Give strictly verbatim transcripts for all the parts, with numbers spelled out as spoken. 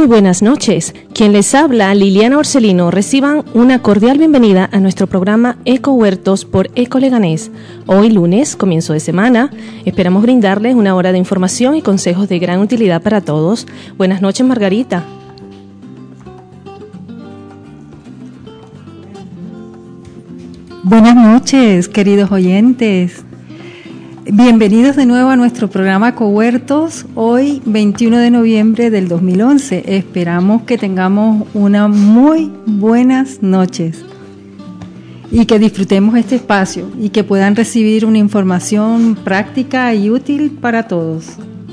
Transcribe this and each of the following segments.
Muy buenas noches. Quien les habla, Liliana Orcelino, reciban una cordial bienvenida a nuestro programa Eco Huertos por Eco Leganés. Hoy lunes, comienzo de semana, esperamos brindarles una hora de información y consejos de gran utilidad para todos. Buenas noches, Margarita. Buenas noches, queridos oyentes. Bienvenidos de nuevo a nuestro programa Cohuertos, hoy veintiuno de noviembre del dos mil once. Esperamos que tengamos unas muy buenas noches y que disfrutemos este espacio y que puedan recibir una información práctica y útil para todos.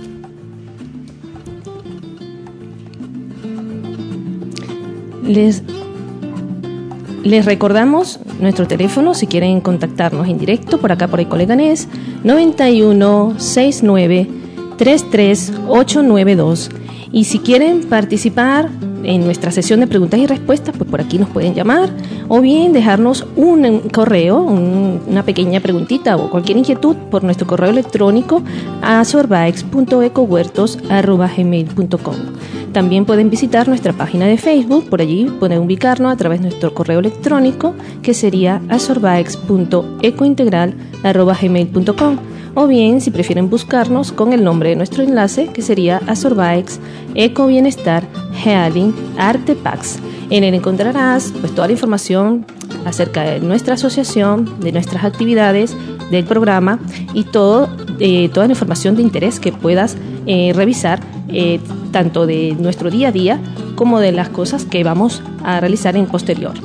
Les Les recordamos nuestro teléfono si quieren contactarnos en directo por acá por Eco Leganés, noventa y uno sesenta y nueve treinta y tres ochocientos noventa y dos. Y si quieren participar en nuestra sesión de preguntas y respuestas, pues por aquí nos pueden llamar o bien dejarnos un correo, un, una pequeña preguntita o cualquier inquietud por nuestro correo electrónico a sorbaex punto ecohuertos arroba gmail punto com. También pueden visitar nuestra página de Facebook, por allí pueden ubicarnos a través de nuestro correo electrónico que sería a sorbaex punto ecointegral arroba gmail punto com. O bien, si prefieren buscarnos con el nombre de nuestro enlace, que sería Asorbaex, Eco Bienestar, Healing, Artepax. En él encontrarás pues toda la información acerca de nuestra asociación, de nuestras actividades, del programa y todo, eh, toda la información de interés que puedas eh, revisar, eh, tanto de nuestro día a día como de las cosas que vamos a realizar en posterior.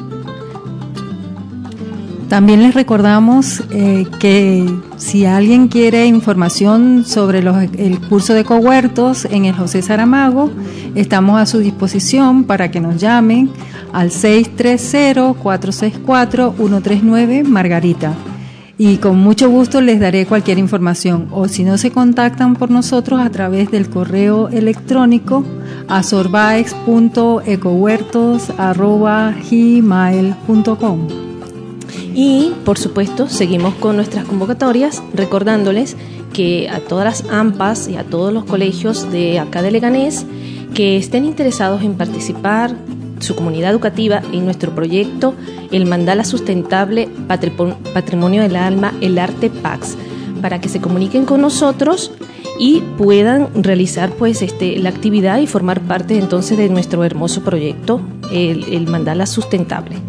También les recordamos eh, que si alguien quiere información sobre los, el curso de Cohuertos en el José Saramago, estamos a su disposición para que nos llamen al seis tres cero, cuatro seis cuatro, uno tres nueve Margarita. Y con mucho gusto les daré cualquier información. O si no, se contactan por nosotros a través del correo electrónico a sorbaex punto ecohuertos arroba gmail punto com. Y, por supuesto, seguimos con nuestras convocatorias, recordándoles que a todas las A M P As y a todos los colegios de acá de Leganés que estén interesados en participar, su comunidad educativa, en nuestro proyecto El Mandala Sustentable Patrimonio del Alma, el Artepax, para que se comuniquen con nosotros y puedan realizar pues este la actividad y formar parte entonces de nuestro hermoso proyecto, el, el Mandala Sustentable.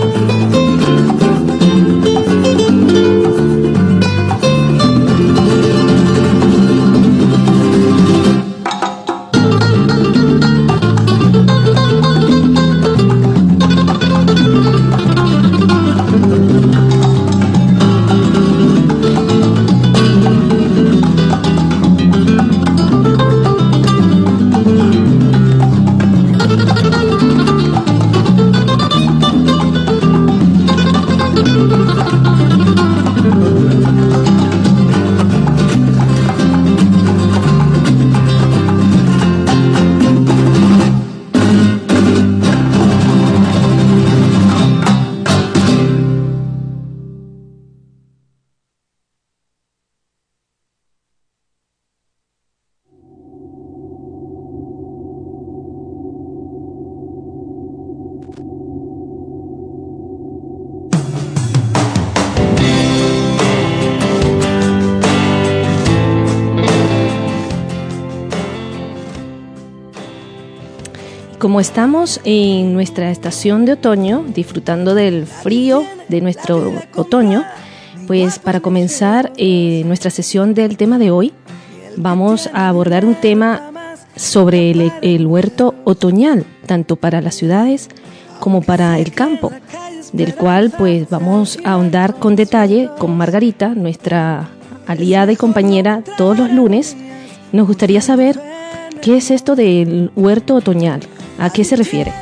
Como estamos en nuestra estación de otoño, disfrutando del frío de nuestro otoño, pues para comenzar eh, nuestra sesión del tema de hoy, vamos a abordar un tema sobre el, el huerto otoñal, tanto para las ciudades como para el campo, del cual pues vamos a ahondar con detalle con Margarita, nuestra aliada y compañera todos los lunes. Nos gustaría saber qué es esto del huerto otoñal. ¿A qué se refiere?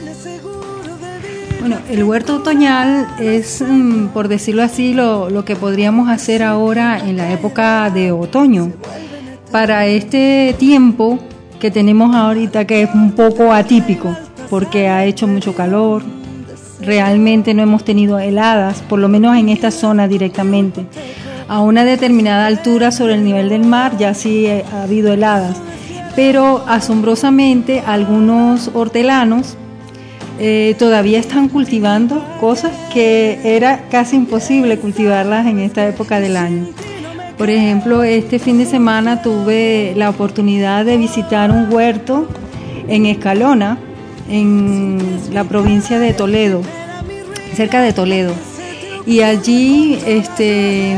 Bueno, el huerto otoñal es, por decirlo así, lo, lo que podríamos hacer ahora en la época de otoño. Para este tiempo que tenemos ahorita, que es un poco atípico, porque ha hecho mucho calor, realmente no hemos tenido heladas, por lo menos en esta zona directamente. A una determinada altura sobre el nivel del mar ya sí ha habido heladas. pero asombrosamente algunos hortelanos eh, todavía están cultivando cosas que era casi imposible cultivarlas en esta época del año. Por ejemplo, este fin de semana tuve la oportunidad de visitar un huerto en Escalona, en la provincia de Toledo, cerca de Toledo. Y allí este,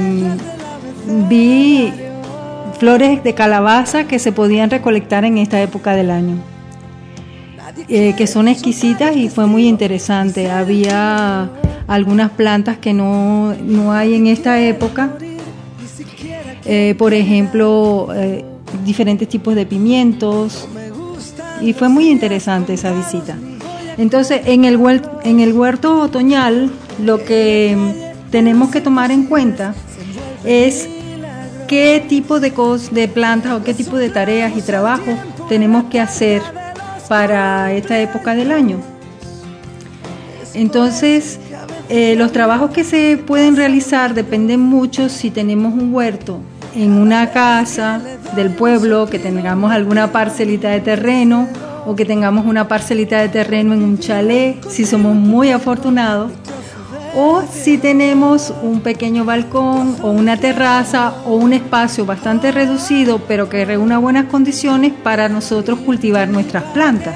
vi flores de calabaza que se podían recolectar en esta época del año, eh, que son exquisitas y fue muy interesante. Había algunas plantas que no, no hay en esta época. Eh, por ejemplo, eh, diferentes tipos de pimientos, y fue muy interesante esa visita. Entonces, en el huerto, en el huerto otoñal, lo que tenemos que tomar en cuenta es qué tipo de cosas, de plantas o qué tipo de tareas y trabajos tenemos que hacer para esta época del año. Entonces, eh, los trabajos que se pueden realizar dependen mucho si tenemos un huerto en una casa del pueblo, que tengamos alguna parcelita de terreno o que tengamos una parcelita de terreno en un chalet, si somos muy afortunados, o si tenemos un pequeño balcón o una terraza o un espacio bastante reducido pero que reúna buenas condiciones para nosotros cultivar nuestras plantas.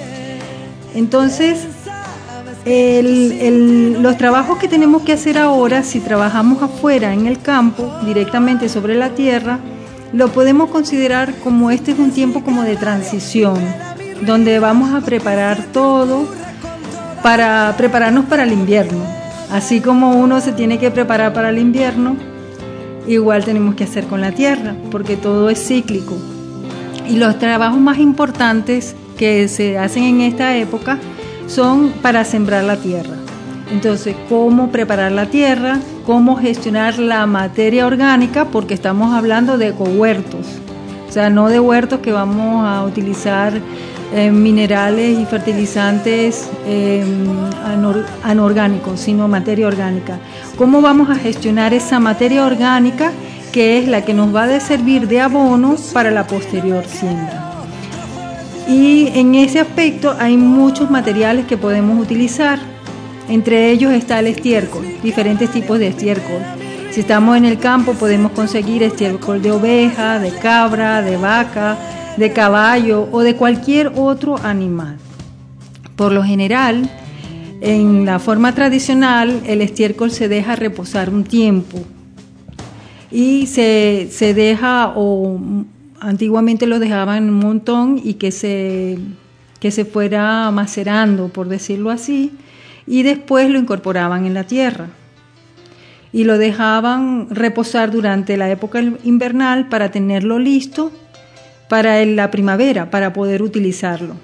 Entonces, El, el, los trabajos que tenemos que hacer ahora, si trabajamos afuera en el campo, directamente sobre la tierra, lo podemos considerar como este es un tiempo como de transición, donde vamos a preparar todo para prepararnos para el invierno. Así como uno se tiene que preparar para el invierno, igual tenemos que hacer con la tierra, porque todo es cíclico. Y los trabajos más importantes que se hacen en esta época son para sembrar la tierra. Entonces, cómo preparar la tierra, cómo gestionar la materia orgánica, porque estamos hablando de ecohuertos, o sea, no de huertos que vamos a utilizar eh, minerales y fertilizantes eh, anor- anorgánicos, sino materia orgánica. ¿Cómo vamos a gestionar esa materia orgánica que es la que nos va a servir de abono para la posterior siembra? Y en ese aspecto hay muchos materiales que podemos utilizar. Entre ellos está el estiércol, diferentes tipos de estiércol. Si estamos en el campo podemos conseguir estiércol de oveja, de cabra, de vaca, de caballo o de cualquier otro animal. Por lo general, en la forma tradicional, el estiércol se deja reposar un tiempo y se, se deja o... Antiguamente lo dejaban un montón y que se, que se fuera macerando, por decirlo así, y después lo incorporaban en la tierra. Y lo dejaban reposar durante la época invernal para tenerlo listo para la primavera, para poder utilizarlo.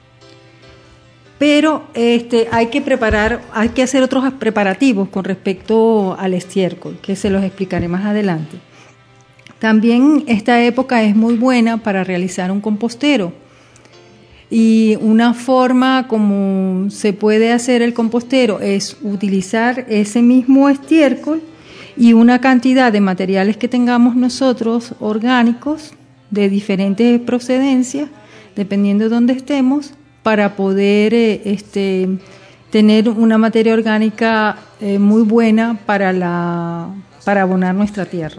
Pero este, hay que preparar, hay que hacer otros preparativos con respecto al estiércol, que se los explicaré más adelante. También esta época es muy buena para realizar un compostero, y una forma como se puede hacer el compostero es utilizar ese mismo estiércol y una cantidad de materiales que tengamos nosotros orgánicos de diferentes procedencias, dependiendo de dónde estemos, para poder eh, este, tener una materia orgánica eh, muy buena para, la, para abonar nuestra tierra.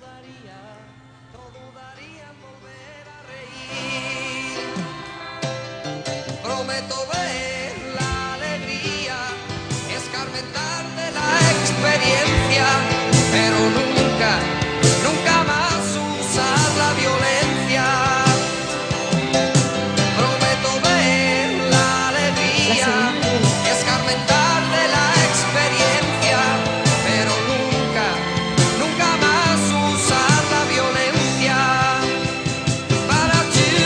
Pero nunca, nunca más usar la violencia. Prometo ver la alegría, escarmentar de la experiencia, pero nunca, nunca más usar la violencia. Para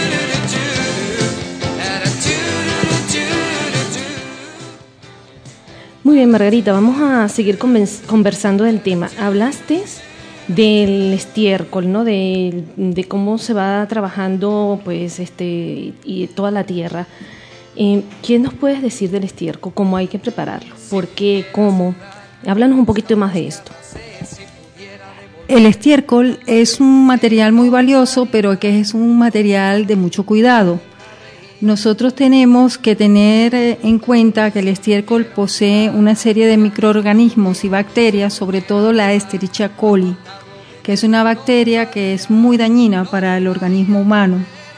Muy bien, Margarita, vamos a seguir conversando del tema. Hablaste del estiércol, ¿no? De, de cómo se va trabajando, pues, este, y toda la tierra. Eh, ¿Qué nos puedes decir del estiércol? ¿Cómo hay que prepararlo? ¿Por qué? ¿Cómo? Háblanos un poquito más de esto. El estiércol es un material muy valioso, pero que es un material de mucho cuidado. Nosotros tenemos que tener en cuenta que el estiércol posee una serie de microorganismos y bacterias, sobre todo la Escherichia coli, que es una bacteria que es muy dañina para el organismo humano.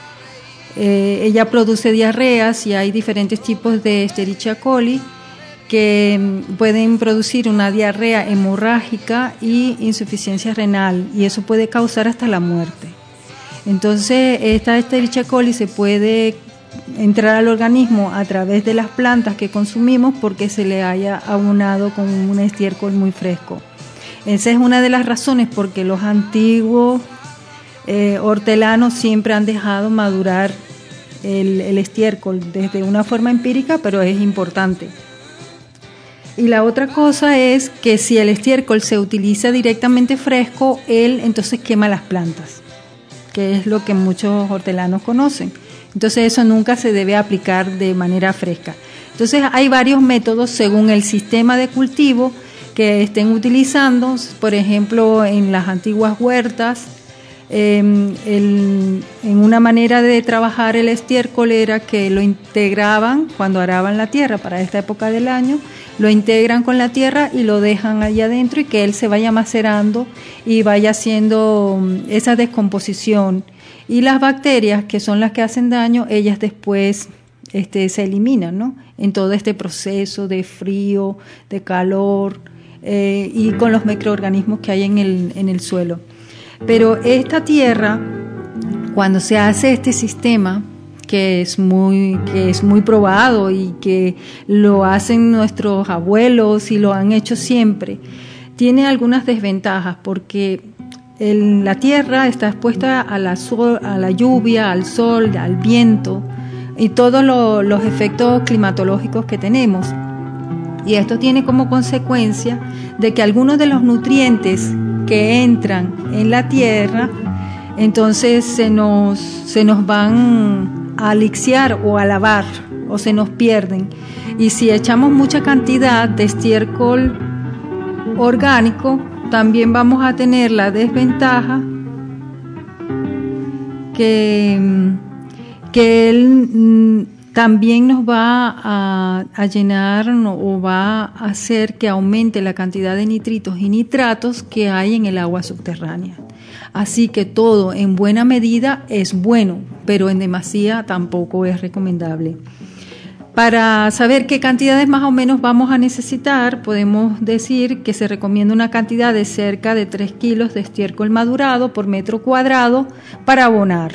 Eh, ella produce diarreas y hay diferentes tipos de Escherichia coli que pueden producir una diarrea hemorrágica y insuficiencia renal, y eso puede causar hasta la muerte. Entonces, esta Escherichia coli se puede entrar al organismo a través de las plantas que consumimos porque se le haya aunado con un estiércol muy fresco. Esa es una de las razones por que los antiguos eh, hortelanos siempre han dejado madurar el, el estiércol desde una forma empírica, pero es importante. Y la otra cosa es que si el estiércol se utiliza directamente fresco, él entonces quema las plantas, que es lo que muchos hortelanos conocen. Entonces eso nunca se debe aplicar de manera fresca. Entonces hay varios métodos según el sistema de cultivo que estén utilizando. Por ejemplo, en las antiguas huertas, eh, el, en una manera de trabajar el estiércol era que lo integraban cuando araban la tierra para esta época del año, lo integran con la tierra y lo dejan ahí adentro y que él se vaya macerando y vaya haciendo esa descomposición. Y las bacterias, que son las que hacen daño, ellas después este, se eliminan, ¿no? En todo este proceso de frío, de calor eh, y con los microorganismos que hay en el, en el suelo. Pero esta tierra, cuando se hace este sistema, que es muy, que es muy probado y que lo hacen nuestros abuelos y lo han hecho siempre, tiene algunas desventajas porque El, la tierra está expuesta a la, sol, a la lluvia, al sol, al viento y todos lo, los efectos climatológicos que tenemos. Y esto tiene como consecuencia de que algunos de los nutrientes que entran en la tierra, entonces se nos, se nos van a lixiar o a lavar o se nos pierden. Y si echamos mucha cantidad de estiércol orgánico, también vamos a tener la desventaja que, que él también nos va a, a llenar o va a hacer que aumente la cantidad de nitritos y nitratos que hay en el agua subterránea. Así que todo en buena medida es bueno, pero en demasía tampoco es recomendable. Para saber qué cantidades más o menos vamos a necesitar, podemos decir que se recomienda una cantidad de cerca de tres kilos de estiércol madurado por metro cuadrado para abonar.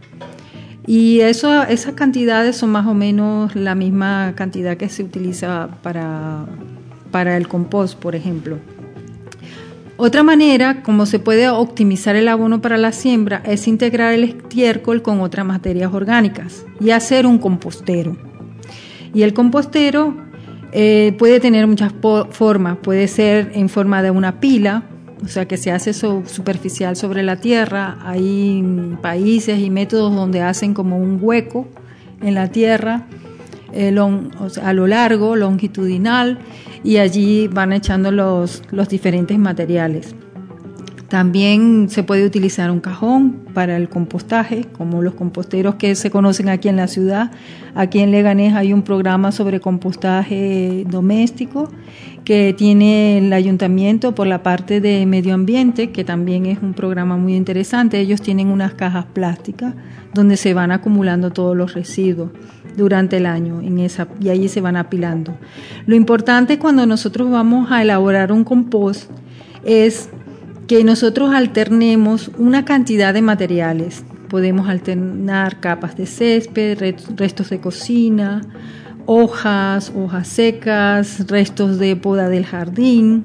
Y eso, esas cantidades son más o menos la misma cantidad que se utiliza para, para el compost, por ejemplo. Otra manera, como se puede optimizar el abono para la siembra, es integrar el estiércol con otras materias orgánicas y hacer un compostero. Y el compostero eh, puede tener muchas po- formas, puede ser en forma de una pila, o sea que se hace so- superficial sobre la tierra. Hay países y métodos donde hacen como un hueco en la tierra eh, long, o sea, a lo largo, longitudinal, y allí van echando los, los diferentes materiales. También se puede utilizar un cajón para el compostaje, como los composteros que se conocen aquí en la ciudad. Aquí en Leganés hay un programa sobre compostaje doméstico que tiene el ayuntamiento por la parte de medio ambiente, que también es un programa muy interesante. Ellos tienen unas cajas plásticas donde se van acumulando todos los residuos durante el año en esa, y allí se van apilando. Lo importante cuando nosotros vamos a elaborar un compost es que nosotros alternemos una cantidad de materiales. Podemos alternar capas de césped, restos de cocina, hojas, hojas secas, restos de poda del jardín.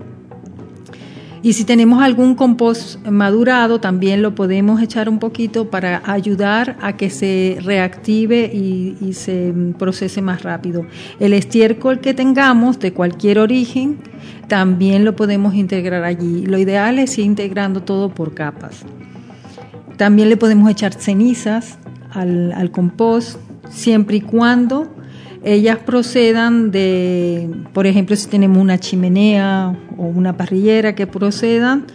Y si tenemos algún compost madurado, también lo podemos echar un poquito para ayudar a que se reactive y, y se procese más rápido. El estiércol que tengamos de cualquier origen, también lo podemos integrar allí. Lo ideal es ir integrando todo por capas. También le podemos echar cenizas al, al compost, siempre y cuando ellas procedan de, por ejemplo, si tenemos una chimenea o una parrillera, que procedan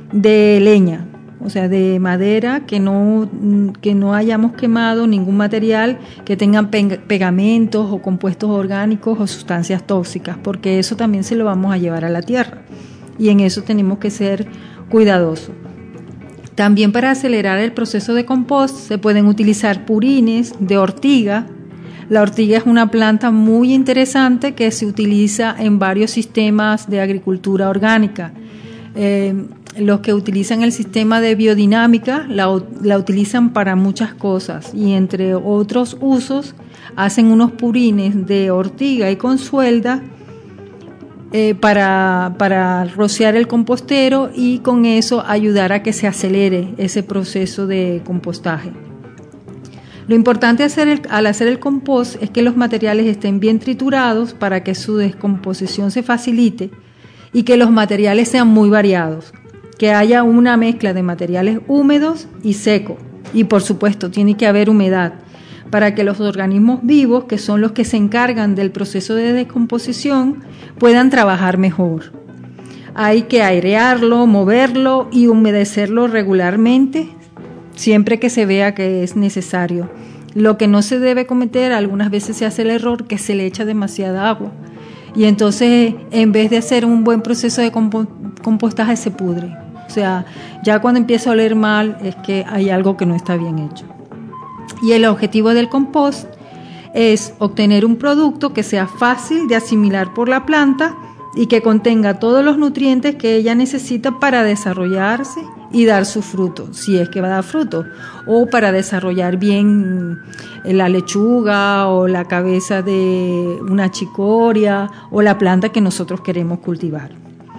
de leña, o sea, de madera, que no, que no hayamos quemado ningún material que tengan pegamentos o compuestos orgánicos o sustancias tóxicas, porque eso también se lo vamos a llevar a la tierra y en eso tenemos que ser cuidadosos. También para acelerar el proceso de compost se pueden utilizar purines de ortiga. La ortiga es una planta muy interesante que se utiliza en varios sistemas de agricultura orgánica. Eh, los que utilizan el sistema de biodinámica la, la utilizan para muchas cosas y entre otros usos hacen unos purines de ortiga y consuelda eh, para, para rociar el compostero y con eso ayudar a que se acelere ese proceso de compostaje. Lo importante hacer el, al hacer el compost es que los materiales estén bien triturados para que su descomposición se facilite y que los materiales sean muy variados, que haya una mezcla de materiales húmedos y secos y por supuesto tiene que haber humedad para que los organismos vivos, que son los que se encargan del proceso de descomposición, puedan trabajar mejor. Hay que airearlo, moverlo y humedecerlo regularmente siempre que se vea que es necesario. Lo que no se debe cometer, algunas veces se hace el error que se le echa demasiada agua y entonces en vez de hacer un buen proceso de compostaje se pudre. O sea, ya cuando empieza a oler mal es que hay algo que no está bien hecho. Y el objetivo del compost es obtener un producto que sea fácil de asimilar por la planta y que contenga todos los nutrientes que ella necesita para desarrollarse y dar su fruto, si es que va a dar fruto, o para desarrollar bien la lechuga o la cabeza de una chicoria o la planta que nosotros queremos cultivar.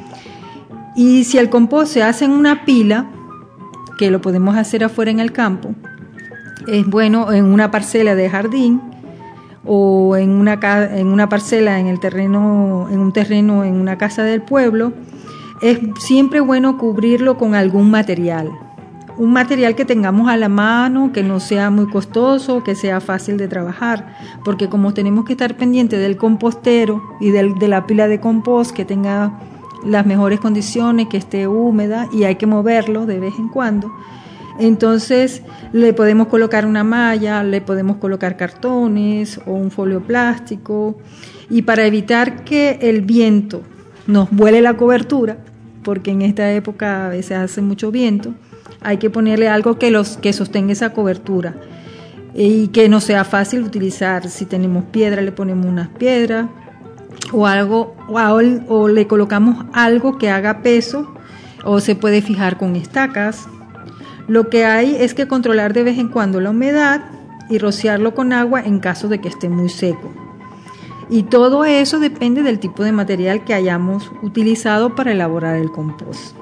Y si el compost se hace en una pila, que lo podemos hacer afuera en el campo, es bueno en una parcela de jardín o en una, en una parcela en el terreno, en un terreno en una casa del pueblo, es siempre bueno cubrirlo con algún material, un material que tengamos a la mano, que no sea muy costoso, que sea fácil de trabajar, porque como tenemos que estar pendientes del compostero y del, de la pila de compost, que tenga las mejores condiciones, que esté húmeda y hay que moverlo de vez en cuando, entonces le podemos colocar una malla, le podemos colocar cartones o un folio plástico, y para evitar que el viento nos vuele la cobertura, porque en esta época a veces hace mucho viento, hay que ponerle algo que, los, que sostenga esa cobertura y que no sea fácil utilizar. Si tenemos piedra, le ponemos unas piedras o algo, o, o le colocamos algo que haga peso, o se puede fijar con estacas. Lo que hay es que controlar de vez en cuando la humedad y rociarlo con agua en caso de que esté muy seco. Y todo eso depende del tipo de material que hayamos utilizado para elaborar el compost.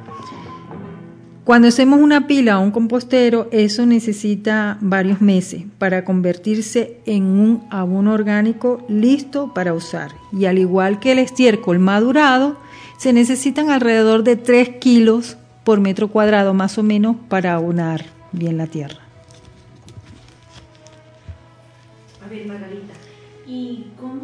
Cuando hacemos una pila o un compostero, eso necesita varios meses para convertirse en un abono orgánico listo para usar. Y al igual que el estiércol madurado, se necesitan alrededor de tres kilos por metro cuadrado más o menos para abonar bien la tierra. A ver, Margarita, ¿y cómo?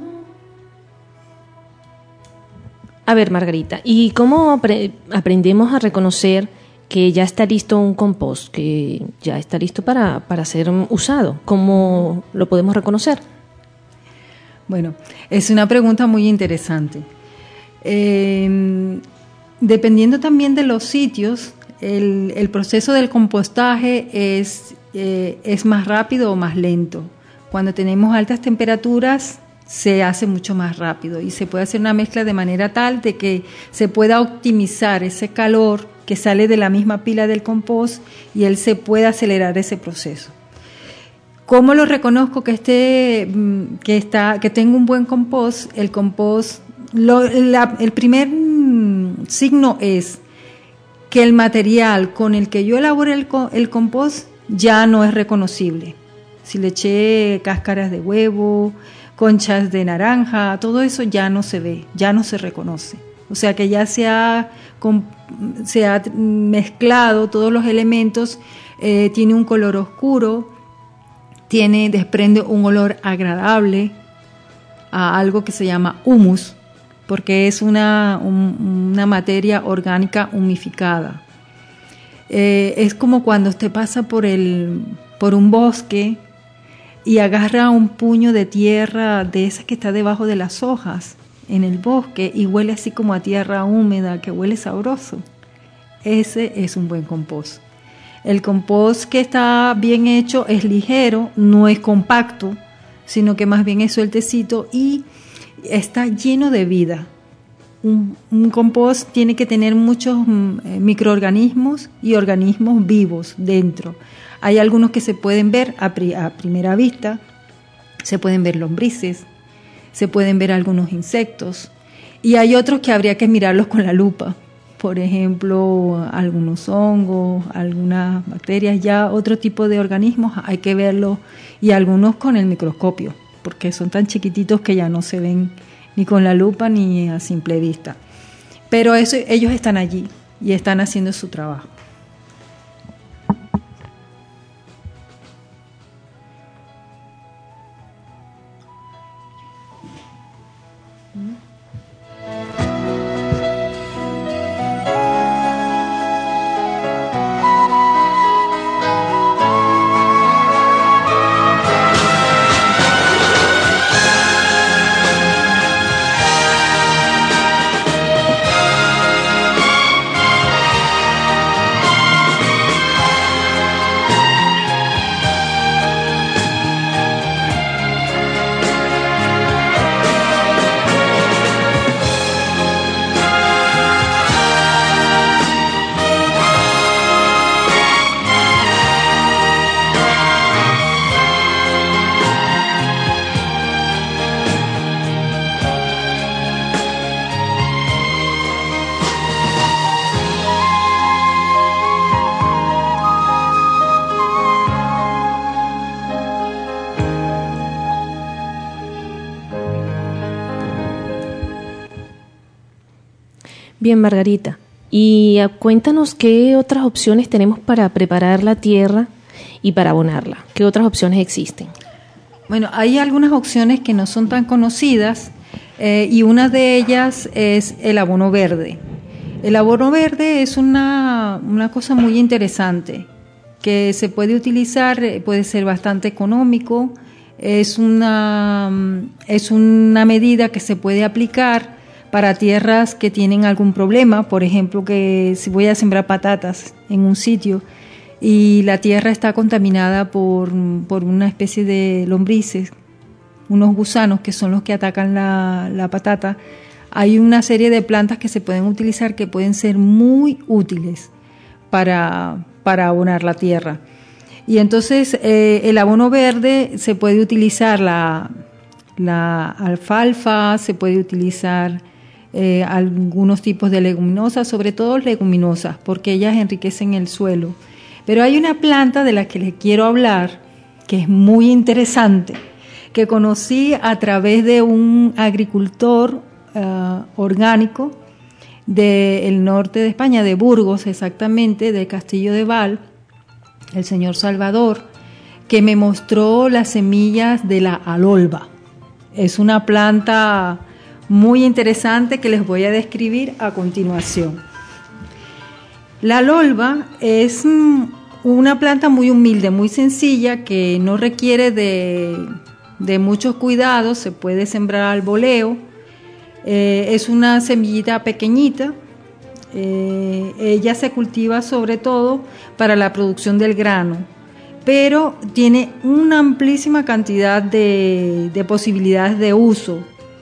A ver, Margarita, ¿y cómo apre- aprendemos a reconocer que ya está listo un compost, que ya está listo para, para ser usado? ¿Cómo lo podemos reconocer? Bueno, es una pregunta muy interesante. Eh, dependiendo también de los sitios, el, el proceso del compostaje es, eh, es más rápido o más lento. Cuando tenemos altas temperaturas se hace mucho más rápido y se puede hacer una mezcla de manera tal de que se pueda optimizar ese calor que sale de la misma pila del compost y él se pueda acelerar ese proceso. ¿Cómo lo reconozco que esté, que está, que tengo un buen compost? El compost, lo, la, el primer signo es que el material con el que yo elaboré el, el compost ya no es reconocible. Si le eché cáscaras de huevo, conchas de naranja, todo eso ya no se ve, ya no se reconoce. O sea que ya se ha, se ha mezclado todos los elementos, eh, tiene un color oscuro, tiene, desprende un olor agradable a algo que se llama humus, porque es una, un, una materia orgánica humificada. Eh, es como cuando usted pasa por, el, por un bosque y agarra un puño de tierra de esa que está debajo de las hojas en el bosque y huele así como a tierra húmeda, que huele sabroso. Ese es un buen compost. El compost que está bien hecho es ligero, no es compacto, sino que más bien es sueltecito y está lleno de vida. Un, un compost tiene que tener muchos mm, microorganismos y organismos vivos dentro. Hay algunos que se pueden ver a, pri, a primera vista, se pueden ver lombrices, se pueden ver algunos insectos y hay otros que habría que mirarlos con la lupa. Por ejemplo, algunos hongos, algunas bacterias, ya otro tipo de organismos hay que verlos y algunos con el microscopio, porque son tan chiquititos que ya no se ven ni con la lupa ni a simple vista. Pero eso, ellos están allí y están haciendo su trabajo. Bien, Margarita, y uh, cuéntanos qué otras opciones tenemos para preparar la tierra y para abonarla. ¿Qué otras opciones existen? Bueno, hay algunas opciones que no son tan conocidas eh, y una de ellas es el abono verde. El abono verde es una, una cosa muy interesante que se puede utilizar, puede ser bastante económico, es una, es una medida que se puede aplicar para tierras que tienen algún problema, por ejemplo, que si voy a sembrar patatas en un sitio y la tierra está contaminada por, por una especie de lombrices, unos gusanos que son los que atacan la, la patata, hay una serie de plantas que se pueden utilizar que pueden ser muy útiles para, para abonar la tierra. Y entonces eh, el abono verde se puede utilizar la, la alfalfa, se puede utilizar Eh, algunos tipos de leguminosas, sobre todo leguminosas, porque ellas enriquecen el suelo. Pero hay una planta de la que les quiero hablar, que es muy interesante, que conocí a través de un agricultor uh, orgánico del norte de España, de Burgos exactamente, del Castillo de Val, el señor Salvador, que me mostró las semillas de la alolva. Es una planta muy interesante que les voy a describir a continuación. La alolva es una planta muy humilde, muy sencilla, que no requiere de, de muchos cuidados, se puede sembrar al voleo, eh, es una semillita pequeñita, eh, ella se cultiva sobre todo para la producción del grano, pero tiene una amplísima cantidad de, de posibilidades de uso.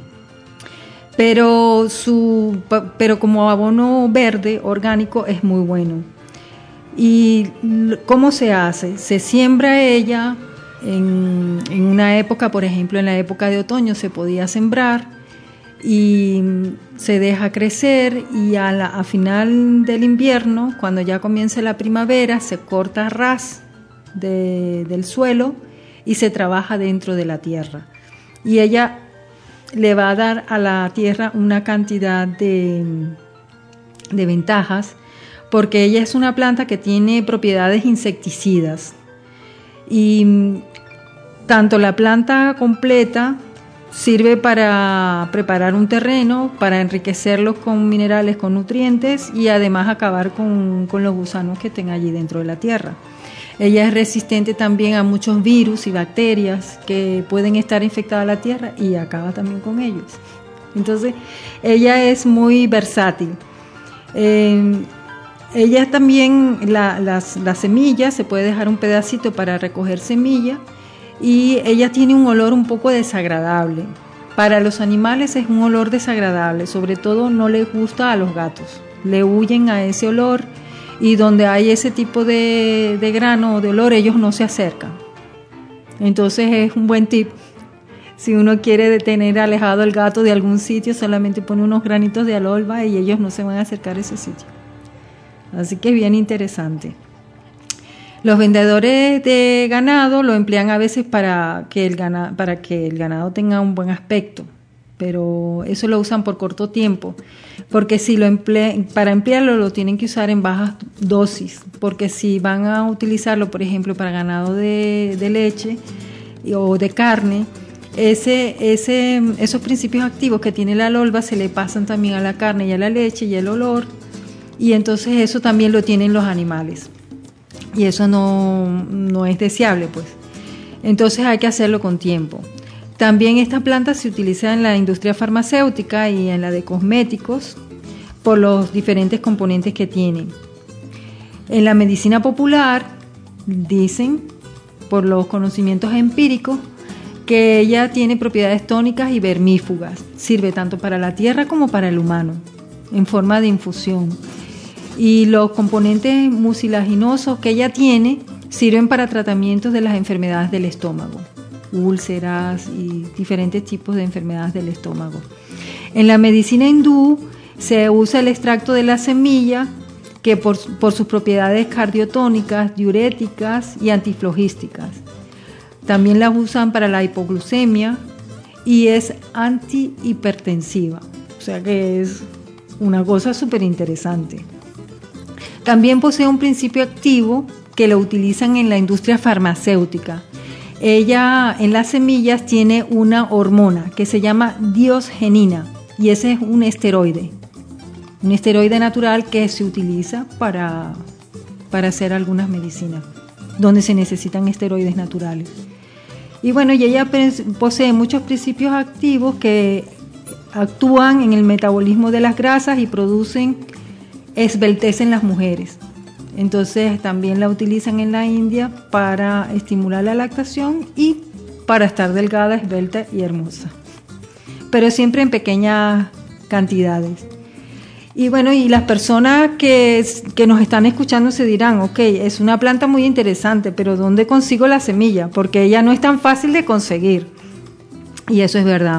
Pero, su, pero como abono verde orgánico es muy bueno. ¿Y cómo se hace? Se siembra ella en, en una época, por ejemplo, en la época de otoño se podía sembrar y se deja crecer y a, la, a final del invierno, cuando ya comience la primavera, se corta a ras de, del suelo y se trabaja dentro de la tierra. Y ella le va a dar a la tierra una cantidad de, de ventajas, porque ella es una planta que tiene propiedades insecticidas y tanto la planta completa sirve para preparar un terreno, para enriquecerlo con minerales, con nutrientes y además acabar con, con los gusanos que estén allí dentro de la tierra. Ella es resistente también a muchos virus y bacterias que pueden estar infectadas a la tierra y acaba también con ellos. Entonces, ella es muy versátil. Eh, ella también, la, las, las semillas, se puede dejar un pedacito para recoger semilla y ella tiene un olor un poco desagradable. Para los animales es un olor desagradable, sobre todo no les gusta a los gatos, le huyen a ese olor. Y donde hay ese tipo de, de grano o de olor, ellos no se acercan. Entonces es un buen tip. Si uno quiere tener alejado el gato de algún sitio, solamente pone unos granitos de alolva y ellos no se van a acercar a ese sitio. Así que es bien interesante. Los vendedores de ganado lo emplean a veces para que el ganado, para que el ganado tenga un buen aspecto, pero eso lo usan por corto tiempo, porque si lo emple- para emplearlo lo tienen que usar en bajas dosis, porque si van a utilizarlo, por ejemplo, para ganado de, de leche o de carne, ese, ese, esos principios activos que tiene la alolva se le pasan también a la carne y a la leche y el olor, y entonces eso también lo tienen los animales, y eso no, no es deseable, pues. Entonces hay que hacerlo con tiempo. También esta planta se utiliza en la industria farmacéutica y en la de cosméticos por los diferentes componentes que tiene. En la medicina popular dicen, por los conocimientos empíricos, que ella tiene propiedades tónicas y vermífugas. Sirve tanto para la tierra como para el humano, en forma de infusión. Y los componentes mucilaginosos que ella tiene sirven para tratamientos de las enfermedades del estómago, úlceras y diferentes tipos de enfermedades del estómago. En la medicina hindú se usa el extracto de la semilla, que por, por sus propiedades cardiotónicas, diuréticas y antiflogísticas. También la usan para la hipoglucemia y es antihipertensiva, o sea que es una cosa súper interesante. También posee un principio activo que lo utilizan en la industria farmacéutica. Ella en las semillas tiene una hormona que se llama diosgenina y ese es un esteroide, un esteroide natural que se utiliza para, para hacer algunas medicinas, donde se necesitan esteroides naturales. Y bueno, y ella posee muchos principios activos que actúan en el metabolismo de las grasas y producen esbeltez en las mujeres. Entonces también la utilizan en la India para estimular la lactación y para estar delgada, esbelta y hermosa, pero siempre en pequeñas cantidades. Y bueno, y las personas que, que nos están escuchando se dirán, ok, es una planta muy interesante, pero ¿dónde consigo la semilla? Porque ella no es tan fácil de conseguir. Y eso es verdad.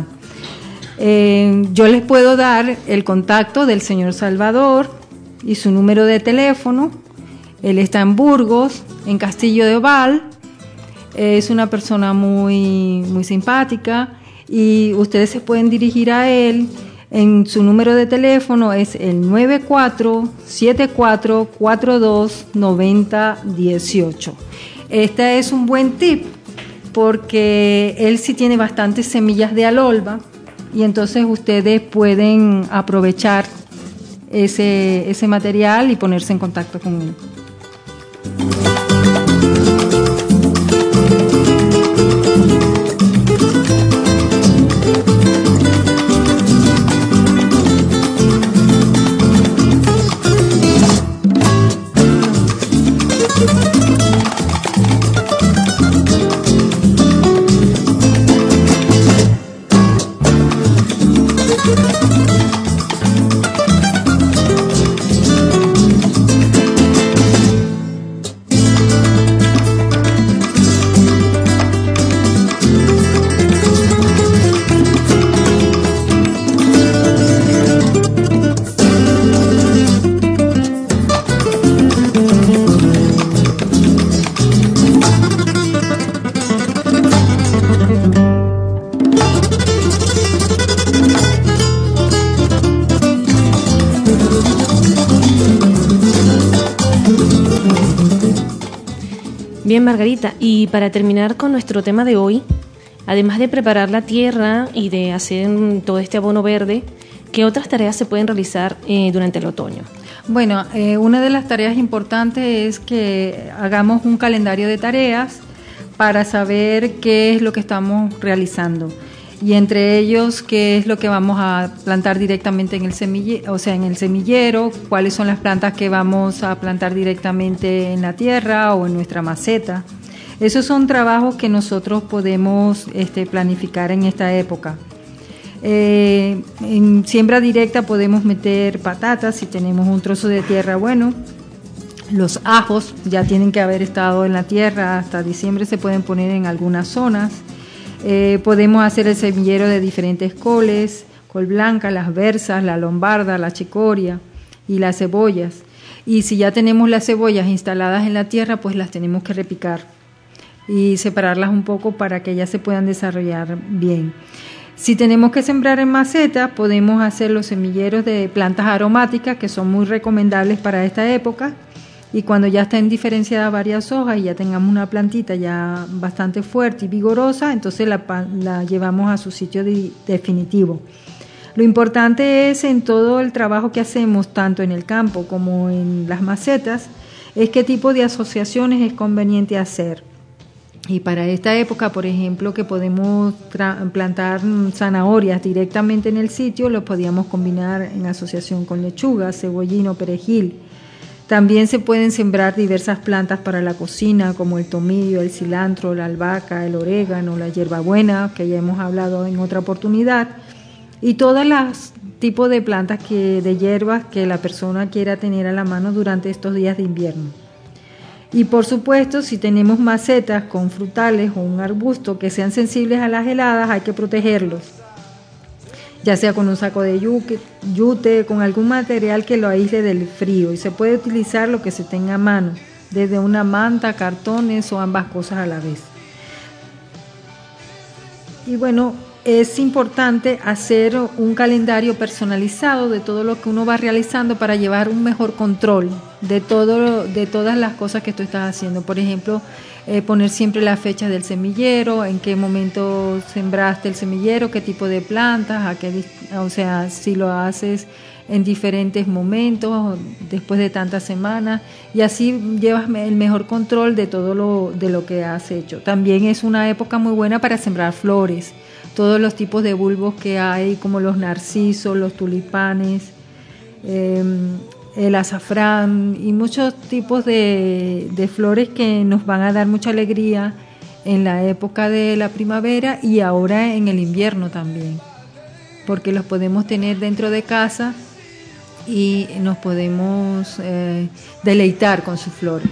Eh, yo les puedo dar el contacto del señor Salvador y su número de teléfono. Él está en Burgos, en Castillo de Oval. Es una persona muy, muy simpática y ustedes se pueden dirigir a él. En su número de teléfono es el nueve cuatro siete cuatro cuatro dos nueve cero uno ocho. Este es un buen tip porque él sí tiene bastantes semillas de alolva y entonces ustedes pueden aprovechar ese, ese material y ponerse en contacto con él. Bien, Margarita, y para terminar con nuestro tema de hoy, Además de preparar la tierra y de hacer todo este abono verde, ¿qué otras tareas se pueden realizar eh, durante el otoño? Bueno, eh, una de las tareas importantes es que hagamos un calendario de tareas para saber qué es lo que estamos realizando. Y entre ellos, qué es lo que vamos a plantar directamente en el semillero, o sea, en el semillero, cuáles son las plantas que vamos a plantar directamente en la tierra o en nuestra maceta. Esos son trabajos que nosotros podemos este, planificar en esta época. Eh, en siembra directa podemos meter patatas si tenemos un trozo de tierra bueno. Los ajos ya tienen que haber estado en la tierra, hasta diciembre se pueden poner en algunas zonas. Eh, podemos hacer el semillero de diferentes coles, col blanca, las berzas, la lombarda, la chicoria y las cebollas. Y si ya tenemos las cebollas instaladas en la tierra, pues las tenemos que repicar y separarlas un poco para que ellas se puedan desarrollar bien. Si tenemos que sembrar en maceta, podemos hacer los semilleros de plantas aromáticas, que son muy recomendables para esta época. Y cuando ya estén diferenciadas varias hojas y ya tengamos una plantita ya bastante fuerte y vigorosa, entonces la, la llevamos a su sitio de, definitivo. Lo importante es en todo el trabajo que hacemos, tanto en el campo como en las macetas, es qué tipo de asociaciones es conveniente hacer. Y para esta época, por ejemplo, que podemos plantar zanahorias directamente en el sitio, lo podíamos combinar en asociación con lechuga, cebollino, perejil. También se pueden sembrar diversas plantas para la cocina, como el tomillo, el cilantro, la albahaca, el orégano, la hierbabuena, que ya hemos hablado en otra oportunidad, y todos los tipos de plantas que, de hierbas que la persona quiera tener a la mano durante estos días de invierno. Y por supuesto, si tenemos macetas con frutales o un arbusto que sean sensibles a las heladas, hay que protegerlos, ya sea con un saco de yute, yute, con algún material que lo aísle del frío, y se puede utilizar lo que se tenga a mano, desde una manta, cartones o ambas cosas a la vez. Y bueno, es importante hacer un calendario personalizado de todo lo que uno va realizando para llevar un mejor control de todo, de todas las cosas que tú estás haciendo. Por ejemplo, eh, poner siempre la fecha del semillero, en qué momento sembraste el semillero, qué tipo de plantas, a qué, o sea, si lo haces en diferentes momentos, después de tantas semanas, y así llevas el mejor control de todo lo, de lo que has hecho. También es una época muy buena para sembrar flores, todos los tipos de bulbos que hay, como los narcisos, los tulipanes, eh, el azafrán y muchos tipos de, de flores que nos van a dar mucha alegría en la época de la primavera y ahora en el invierno también, porque los podemos tener dentro de casa y nos podemos eh, deleitar con sus flores.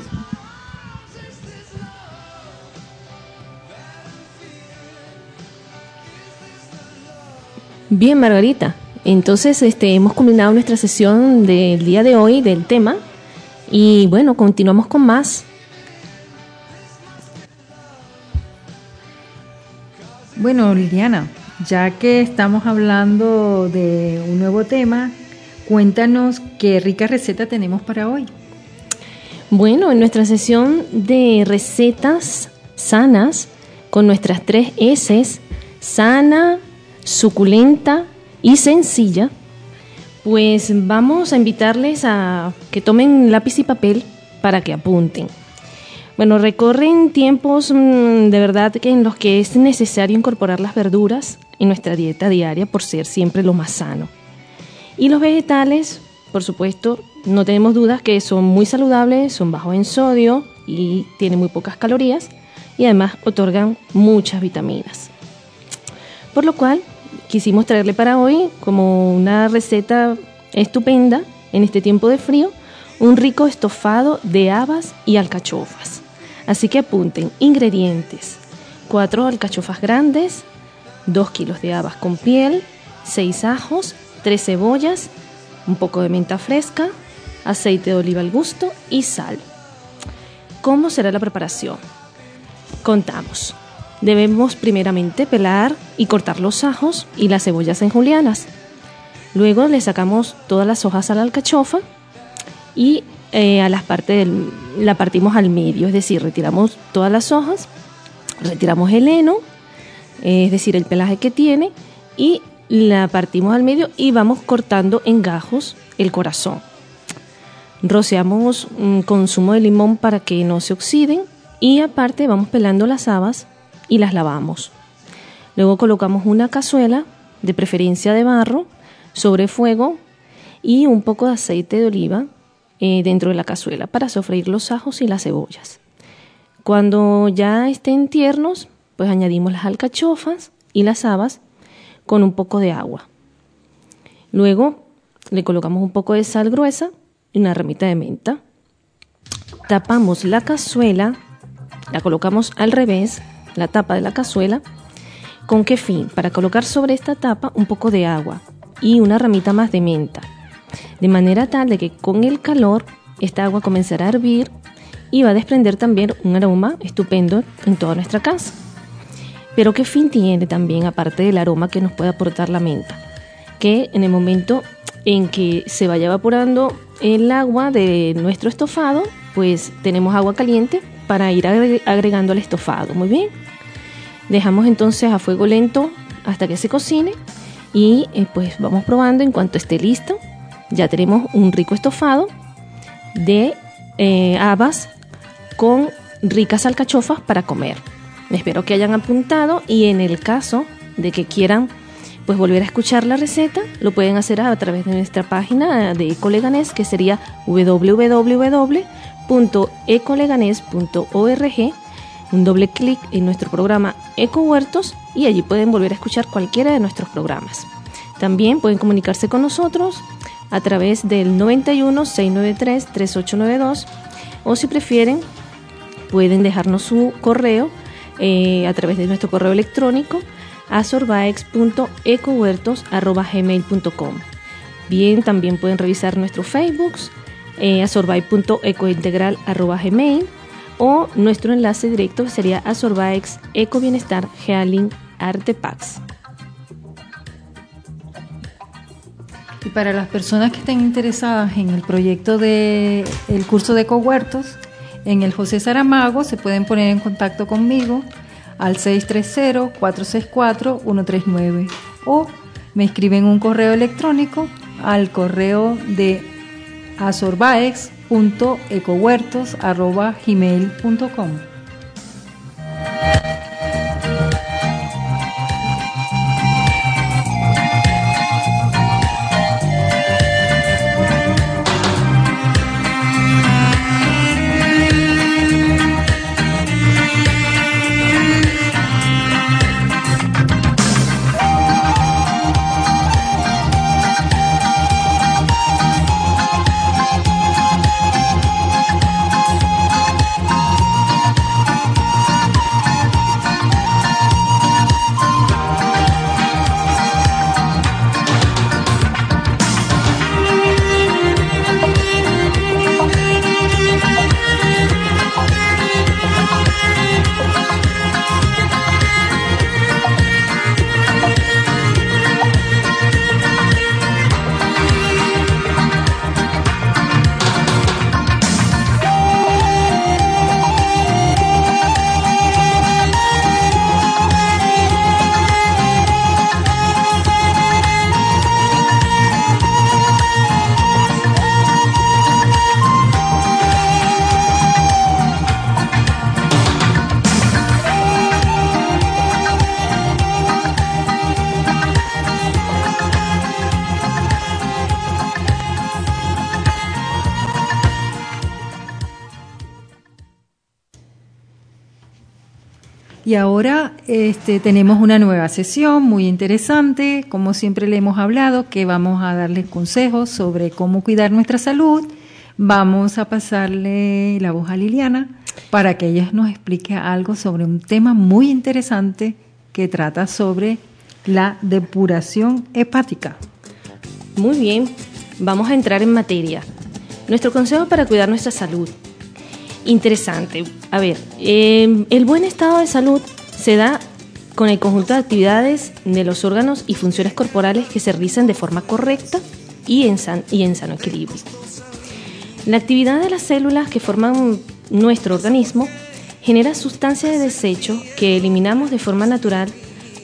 Bien, Margarita, entonces este, hemos culminado nuestra sesión del día de hoy del tema y bueno, continuamos con más. Bueno, Liliana, ya que estamos hablando de un nuevo tema, cuéntanos qué rica receta tenemos para hoy. Bueno, en nuestra sesión de recetas sanas, con nuestras tres S's, sana, suculenta y sencilla, pues vamos a invitarles a que tomen lápiz y papel para que apunten. Bueno, recorren tiempos mmm, de verdad que en los que es necesario incorporar las verduras en nuestra dieta diaria por ser siempre lo más sano. Y los vegetales, por supuesto, no tenemos dudas que son muy saludables, son bajos en sodio y tienen muy pocas calorías y además otorgan muchas vitaminas. Por lo cual, quisimos traerle para hoy, como una receta estupenda en este tiempo de frío, un rico estofado de habas y alcachofas. Así que apunten: ingredientes: cuatro alcachofas grandes, dos kilos de habas con piel, seis ajos, tres cebollas, un poco de menta fresca, aceite de oliva al gusto y sal. ¿Cómo será la preparación? Contamos. Debemos primeramente pelar y cortar los ajos y las cebollas en julianas. Luego le sacamos todas las hojas a la alcachofa y eh, a las partes del, la partimos al medio, es decir, retiramos todas las hojas, retiramos el heno, es decir, el pelaje que tiene, y la partimos al medio y vamos cortando en gajos el corazón. Rociamos um, con zumo de limón para que no se oxiden y aparte vamos pelando las habas y las lavamos. Luego colocamos una cazuela, de preferencia de barro, sobre fuego y un poco de aceite de oliva eh, dentro de la cazuela para sofreír los ajos y las cebollas. Cuando ya estén tiernos, pues añadimos las alcachofas y las habas con un poco de agua. Luego le colocamos un poco de sal gruesa y una ramita de menta. Tapamos la cazuela, la colocamos al revés, la tapa de la cazuela. ¿Con qué fin? Para colocar sobre esta tapa un poco de agua y una ramita más de menta, de manera tal de que con el calor esta agua comenzará a hervir y va a desprender también un aroma estupendo en toda nuestra casa. Pero ¿qué fin tiene también, aparte del aroma que nos puede aportar la menta? Que en el momento en que se vaya evaporando el agua de nuestro estofado, pues tenemos agua caliente para ir agregando al estofado. Muy bien. Dejamos entonces a fuego lento hasta que se cocine y eh, pues vamos probando. En cuanto esté listo, ya tenemos un rico estofado de eh, habas con ricas alcachofas para comer. Espero que hayan apuntado y en el caso de que quieran pues volver a escuchar la receta, lo pueden hacer a través de nuestra página de Ecoleganés, que sería w w w punto ecoleganés punto org. Un doble clic en nuestro programa Ecohuertos y allí pueden volver a escuchar cualquiera de nuestros programas. También pueden comunicarse con nosotros a través del noventa y uno, seiscientos noventa y tres, treinta y ocho noventa y dos, o si prefieren pueden dejarnos su correo eh, a través de nuestro correo electrónico a sorbaex punto ecohuertos arroba gmail punto com. Bien, también pueden revisar nuestro Facebook eh, a sorbaex punto ecointegral arroba gmail, o nuestro enlace directo sería a Sorbaex Eco Bienestar Healing Artepax. Y para las personas que estén interesadas en el proyecto de el curso de Ecohuertos, en el José Saramago se pueden poner en contacto conmigo al seis tres cero, cuatro seis cuatro, uno tres nueve o me escriben un correo electrónico al correo de asorbaex punto ecohuertos arroba gmail punto com. Y ahora este, tenemos una nueva sesión muy interesante, como siempre le hemos hablado, que vamos a darles consejos sobre cómo cuidar nuestra salud. Vamos a pasarle la voz a Liliana para que ella nos explique algo sobre un tema muy interesante que trata sobre la depuración hepática. Muy bien, vamos a entrar en materia. Nuestro consejo para cuidar nuestra salud. Interesante. A ver, eh, el buen estado de salud se da con el conjunto de actividades de los órganos y funciones corporales que se realizan de forma correcta y en, san, y en sano equilibrio. La actividad de las células que forman nuestro organismo genera sustancias de desecho que eliminamos de forma natural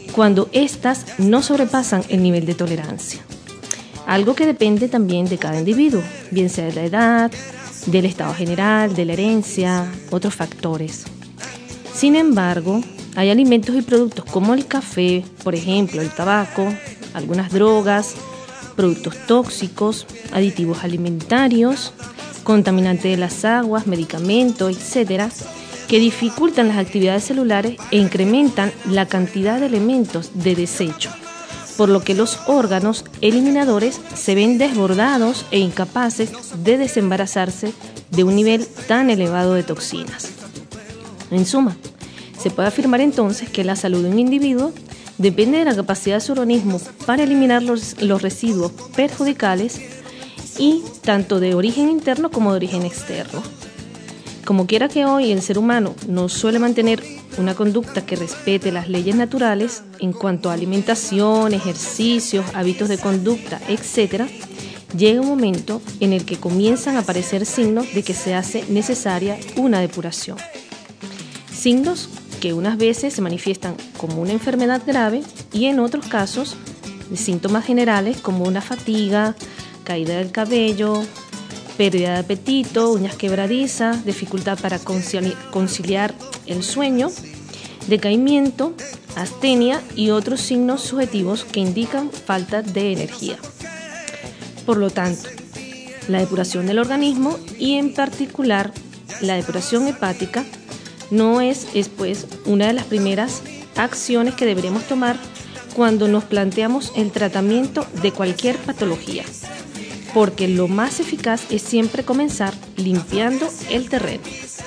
cuando éstas no sobrepasan el nivel de tolerancia. Algo que depende también de cada individuo, bien sea de la edad, del estado general, de la herencia, otros factores. Sin embargo, hay alimentos y productos como el café, por ejemplo, el tabaco, algunas drogas, productos tóxicos, aditivos alimentarios, contaminantes de las aguas, medicamentos, etcétera, que dificultan las actividades celulares e incrementan la cantidad de elementos de desecho, por lo que los órganos eliminadores se ven desbordados e incapaces de desembarazarse de un nivel tan elevado de toxinas. En suma, se puede afirmar entonces que la salud de un individuo depende de la capacidad de su organismo para eliminar los, los residuos perjudiciales y tanto de origen interno como de origen externo. Como quiera que hoy el ser humano no suele mantener una conducta que respete las leyes naturales en cuanto a alimentación, ejercicios, hábitos de conducta, etcétera, llega un momento en el que comienzan a aparecer signos de que se hace necesaria una depuración. Signos que unas veces se manifiestan como una enfermedad grave y en otros casos de síntomas generales como una fatiga, caída del cabello, pérdida de apetito, uñas quebradizas, dificultad para concili- conciliar el sueño, decaimiento, astenia y otros signos subjetivos que indican falta de energía. Por lo tanto, la depuración del organismo y en particular la depuración hepática no es, es pues, una de las primeras acciones que deberemos tomar cuando nos planteamos el tratamiento de cualquier patología, porque lo más eficaz es siempre comenzar limpiando el terreno.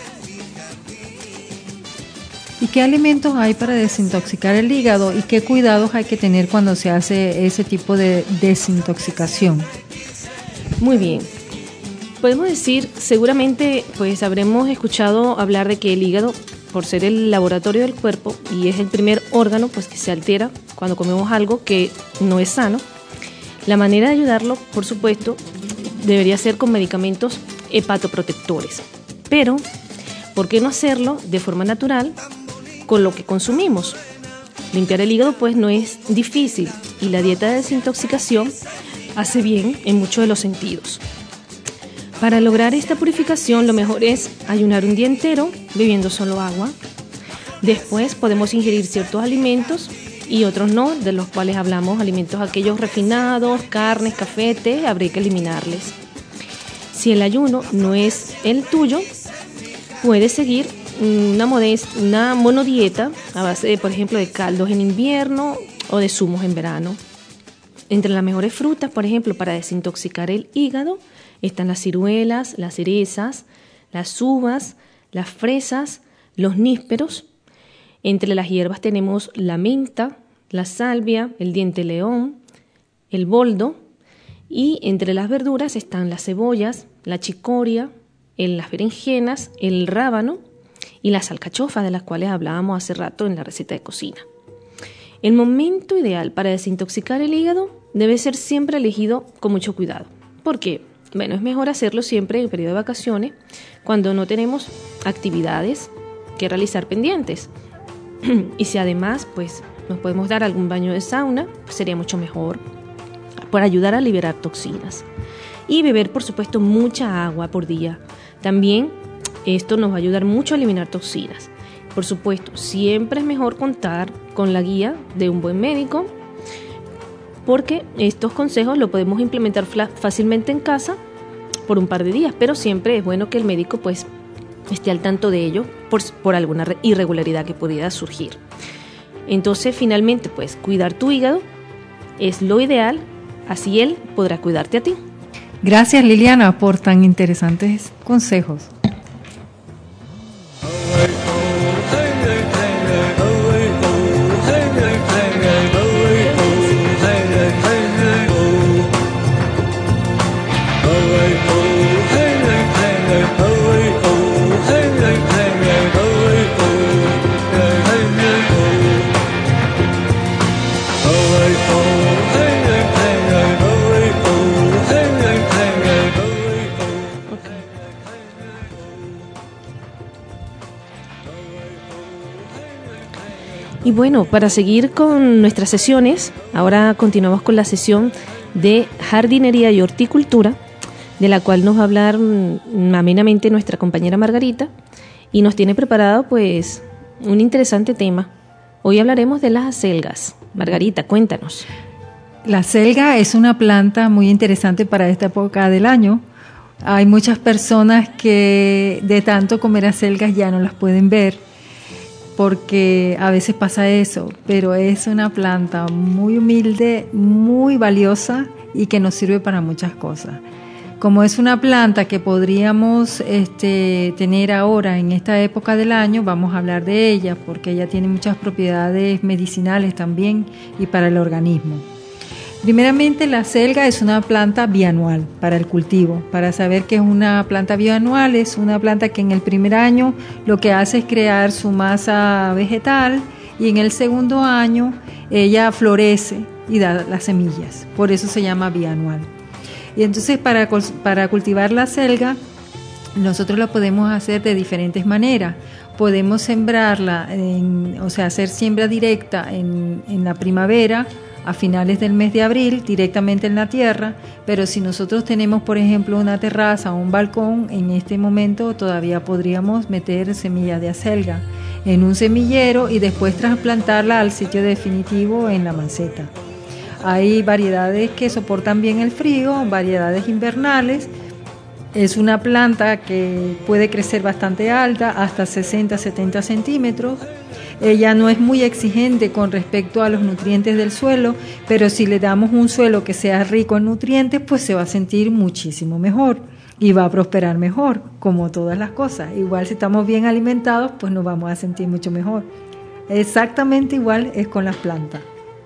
¿Y qué alimentos hay para desintoxicar el hígado y qué cuidados hay que tener cuando se hace ese tipo de desintoxicación? Muy bien. Podemos decir, seguramente pues habremos escuchado hablar de que el hígado, por ser el laboratorio del cuerpo y es el primer órgano pues que se altera cuando comemos algo que no es sano, la manera de ayudarlo, por supuesto, debería ser con medicamentos hepatoprotectores. Pero, ¿por qué no hacerlo de forma natural con lo que consumimos? Limpiar el hígado pues no es difícil y la dieta de desintoxicación hace bien en muchos de los sentidos. Para lograr esta purificación lo mejor es ayunar un día entero bebiendo solo agua. Después podemos ingerir ciertos alimentos y otros no, de los cuales hablamos, alimentos aquellos refinados, carnes, café, té, habría que eliminarles. Si el ayuno no es el tuyo, puedes seguir una, modest, una monodieta a base, de, por ejemplo, de caldos en invierno o de zumos en verano. Entre las mejores frutas, por ejemplo, para desintoxicar el hígado, están las ciruelas, las cerezas, las uvas, las fresas, los nísperos. Entre las hierbas tenemos la menta, la salvia, el diente león, el boldo. Y entre las verduras están las cebollas, la chicoria, el, las berenjenas, el rábano y las alcachofas, de las cuales hablábamos hace rato en la receta de cocina. El momento ideal para desintoxicar el hígado debe ser siempre elegido con mucho cuidado. ¿Por qué? Bueno, es mejor hacerlo siempre en el periodo de vacaciones, cuando no tenemos actividades que realizar pendientes. Y si además pues, nos podemos dar algún baño de sauna, pues sería mucho mejor para ayudar a liberar toxinas. Y beber, por supuesto, mucha agua por día. También esto nos va a ayudar mucho a eliminar toxinas. Por supuesto, siempre es mejor contar con la guía de un buen médico, porque estos consejos los podemos implementar fácilmente en casa por un par de días, pero siempre es bueno que el médico pues esté al tanto de ello por, por alguna irregularidad que pudiera surgir. Entonces, finalmente, pues cuidar tu hígado es lo ideal, así él podrá cuidarte a ti. Gracias, Liliana, por tan interesantes consejos. Y bueno, para seguir con nuestras sesiones, ahora continuamos con la sesión de jardinería y horticultura, de la cual nos va a hablar mm, amenamente nuestra compañera Margarita, y nos tiene preparado pues un interesante tema. Hoy hablaremos de las acelgas. Margarita, cuéntanos. La acelga es una planta muy interesante para esta época del año. Hay muchas personas que de tanto comer acelgas ya no las pueden ver, porque a veces pasa eso, pero es una planta muy humilde, muy valiosa y que nos sirve para muchas cosas. Como es una planta que podríamos este, tener ahora en esta época del año, vamos a hablar de ella porque ella tiene muchas propiedades medicinales también y para el organismo. Primeramente, la acelga es una planta bianual para el cultivo. Para saber que es una planta bianual, es una planta que en el primer año lo que hace es crear su masa vegetal y en el segundo año ella florece y da las semillas. Por eso se llama bianual. Y entonces para, para cultivar la acelga, nosotros lo podemos hacer de diferentes maneras. Podemos sembrarla, en, o sea, hacer siembra directa en, en la primavera, a finales del mes de abril, directamente en la tierra, pero si nosotros tenemos, por ejemplo, una terraza o un balcón, en este momento todavía podríamos meter semillas de acelga en un semillero y después trasplantarla al sitio definitivo en la maceta. Hay variedades que soportan bien el frío, variedades invernales. Es una planta que puede crecer bastante alta, hasta sesenta a setenta centímetros. Ella no es muy exigente con respecto a los nutrientes del suelo, pero si le damos un suelo que sea rico en nutrientes, pues se va a sentir muchísimo mejor y va a prosperar mejor, como todas las cosas. Igual si estamos bien alimentados, pues nos vamos a sentir mucho mejor. Exactamente igual es con las plantas.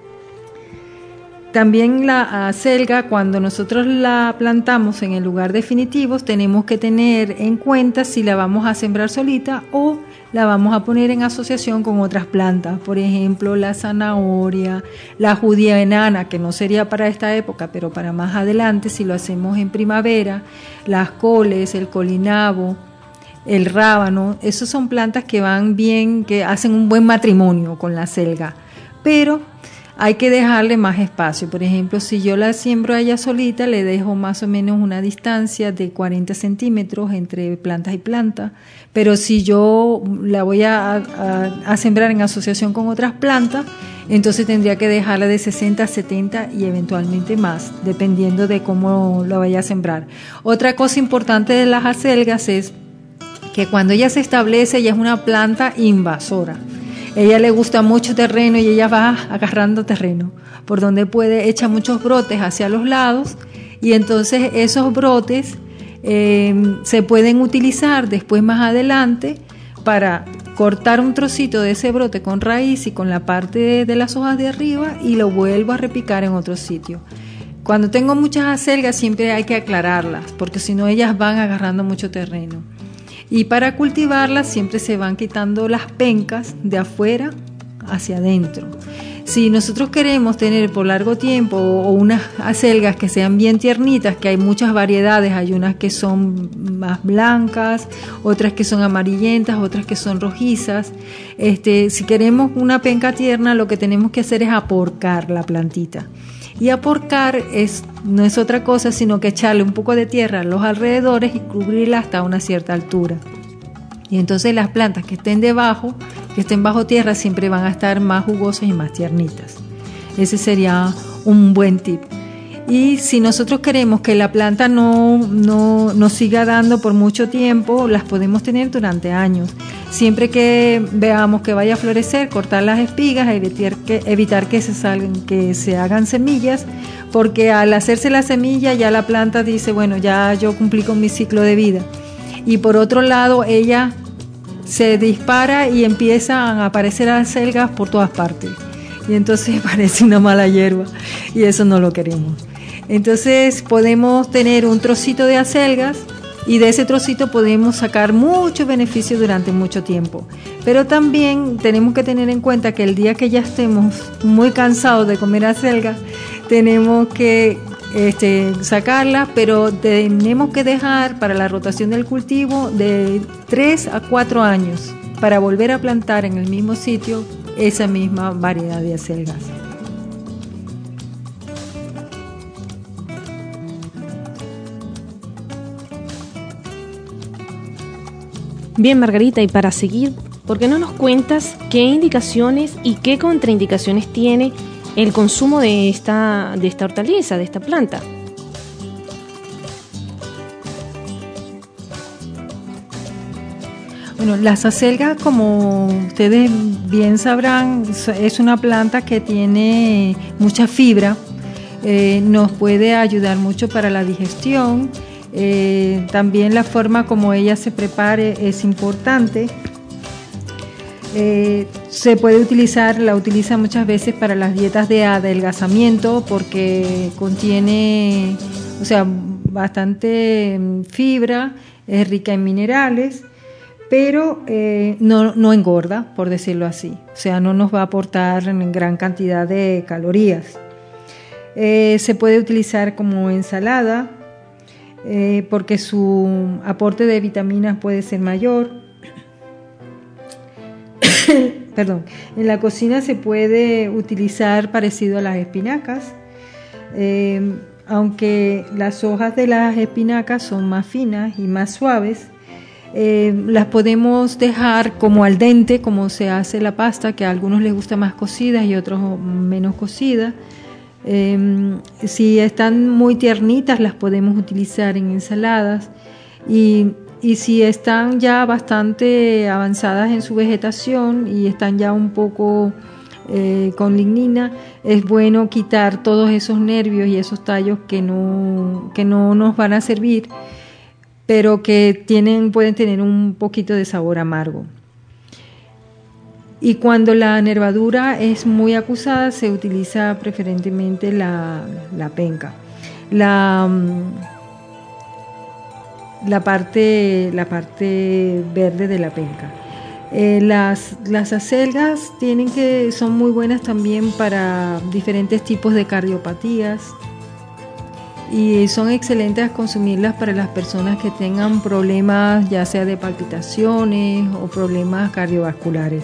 También la acelga, cuando nosotros la plantamos en el lugar definitivo, tenemos que tener en cuenta si la vamos a sembrar solita o la vamos a poner en asociación con otras plantas. Por ejemplo, la zanahoria, la judía enana, que no sería para esta época, pero para más adelante, si lo hacemos en primavera, las coles, el colinabo, el rábano. Esos son plantas que van bien, que hacen un buen matrimonio con la acelga. Pero hay que dejarle más espacio. Por ejemplo, si yo la siembro a ella solita, le dejo más o menos una distancia de cuarenta centímetros entre plantas y plantas. Pero si yo la voy a, a, a sembrar en asociación con otras plantas, entonces tendría que dejarla de sesenta, setenta y eventualmente más, dependiendo de cómo la vaya a sembrar. Otra cosa importante de las acelgas es que cuando ella se establece, ella es una planta invasora. Ella le gusta mucho terreno y ella va agarrando terreno, por donde puede, echa muchos brotes hacia los lados y entonces esos brotes eh, se pueden utilizar después más adelante para cortar un trocito de ese brote con raíz y con la parte de, de las hojas de arriba y lo vuelvo a repicar en otro sitio. Cuando tengo muchas acelgas siempre hay que aclararlas, porque si no ellas van agarrando mucho terreno. Y para cultivarlas siempre se van quitando las pencas de afuera hacia adentro. Si nosotros queremos tener por largo tiempo o unas acelgas que sean bien tiernitas, que hay muchas variedades, hay unas que son más blancas, otras que son amarillentas, otras que son rojizas. Este, si queremos una penca tierna, lo que tenemos que hacer es aporcar la plantita. Y aporcar es, no es otra cosa sino que echarle un poco de tierra a los alrededores y cubrirla hasta una cierta altura. Y entonces las plantas que estén debajo, que estén bajo tierra, siempre van a estar más jugosas y más tiernitas. Ese sería un buen tip. Y si nosotros queremos que la planta no, no nos siga dando por mucho tiempo, las podemos tener durante años. Siempre que veamos que vaya a florecer, cortar las espigas, evitar que, evitar que se salgan, que se hagan semillas, porque al hacerse la semilla ya la planta dice, bueno, ya yo cumplí con mi ciclo de vida. Y por otro lado, ella se dispara y empiezan a aparecer acelgas por todas partes. Y entonces parece una mala hierba y eso no lo queremos. Entonces podemos tener un trocito de acelgas y de ese trocito podemos sacar mucho beneficio durante mucho tiempo. Pero también tenemos que tener en cuenta que el día que ya estemos muy cansados de comer acelgas, tenemos que este, sacarlas, pero tenemos que dejar para la rotación del cultivo de tres a cuatro años para volver a plantar en el mismo sitio esa misma variedad de acelgas. Bien, Margarita, y para seguir, ¿por qué no nos cuentas qué indicaciones y qué contraindicaciones tiene el consumo de esta, de esta hortaliza, de esta planta? Bueno, las acelgas, como ustedes bien sabrán, es una planta que tiene mucha fibra, eh, nos puede ayudar mucho para la digestión. Eh, también la forma como ella se prepare es importante. Eh, se puede utilizar, la utiliza muchas veces para las dietas de adelgazamiento porque contiene, o sea, bastante fibra, es rica en minerales, pero eh, no, no engorda, por decirlo así. O sea, no nos va a aportar en gran cantidad de calorías. Eh, se puede utilizar como ensalada, Eh, porque su aporte de vitaminas puede ser mayor. Perdón. En la cocina se puede utilizar parecido a las espinacas, eh, aunque las hojas de las espinacas son más finas y más suaves. Eh, las podemos dejar como al dente, como se hace la pasta, que a algunos les gusta más cocida y a otros menos cocida. Eh, si están muy tiernitas las podemos utilizar en ensaladas y, y si están ya bastante avanzadas en su vegetación y están ya un poco eh, con lignina, es bueno quitar todos esos nervios y esos tallos que no, que no nos van a servir, pero que tienen, pueden tener un poquito de sabor amargo. Y cuando la nervadura es muy acusada, se utiliza preferentemente la, la penca. La, la, parte, la parte verde de la penca. Eh, las, las acelgas tienen que, son muy buenas también para diferentes tipos de cardiopatías y son excelentes consumirlas para las personas que tengan problemas ya sea de palpitaciones o problemas cardiovasculares.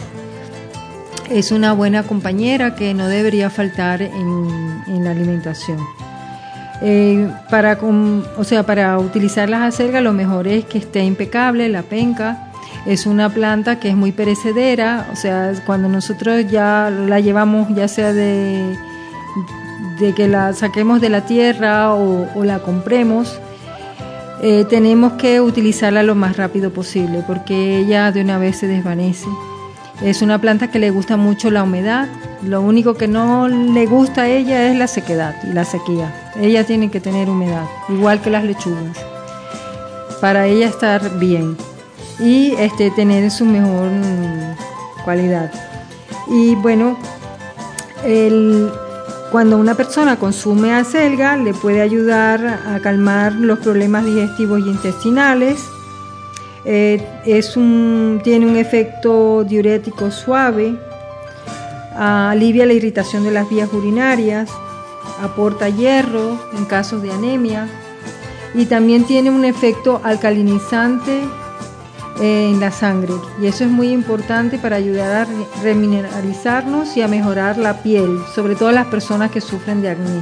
Es una buena compañera que no debería faltar en, en la alimentación. Eh, para, o sea, para utilizar las acelgas lo mejor es que esté impecable. La penca es una planta que es muy perecedera, o sea, cuando nosotros ya la llevamos, ya sea de, de que la saquemos de la tierra o, o la compremos, eh, tenemos que utilizarla lo más rápido posible porque ella de una vez se desvanece. Es una planta que le gusta mucho la humedad, lo único que no le gusta a ella es la sequedad y la sequía. Ella tiene que tener humedad, igual que las lechugas, para ella estar bien y este, tener su mejor cualidad. Y bueno, el, cuando una persona consume acelga, le puede ayudar a calmar los problemas digestivos y intestinales. Eh, es un, tiene un efecto diurético suave, alivia la irritación de las vías urinarias, aporta hierro en casos de anemia y también tiene un efecto alcalinizante eh, en la sangre, y eso es muy importante para ayudar a remineralizarnos y a mejorar la piel, sobre todo las personas que sufren de acné.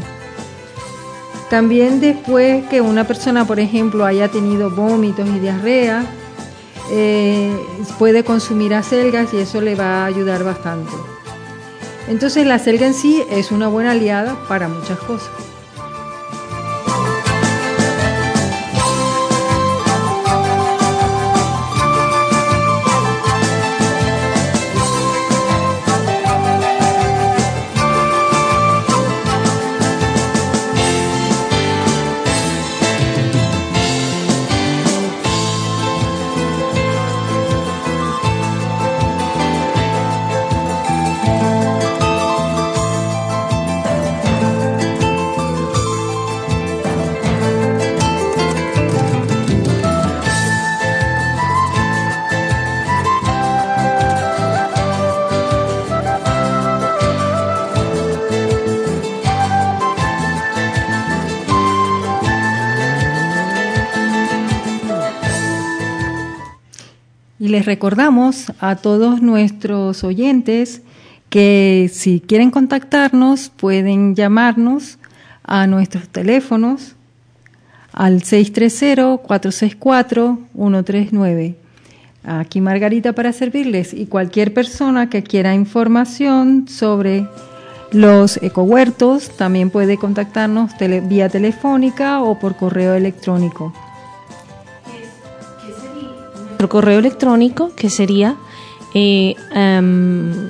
También después que una persona, por ejemplo, haya tenido vómitos y diarrea, Eh, puede consumir acelgas y eso le va a ayudar bastante. Entonces la acelga en sí es una buena aliada para muchas cosas. Y les recordamos a todos nuestros oyentes que si quieren contactarnos pueden llamarnos a nuestros teléfonos al seis tres cero, cuatro seis cuatro, uno tres nueve. Aquí Margarita para servirles, y cualquier persona que quiera información sobre los ecohuertos también puede contactarnos tele, vía telefónica o por correo electrónico. Nuestro correo electrónico, que sería eh, um,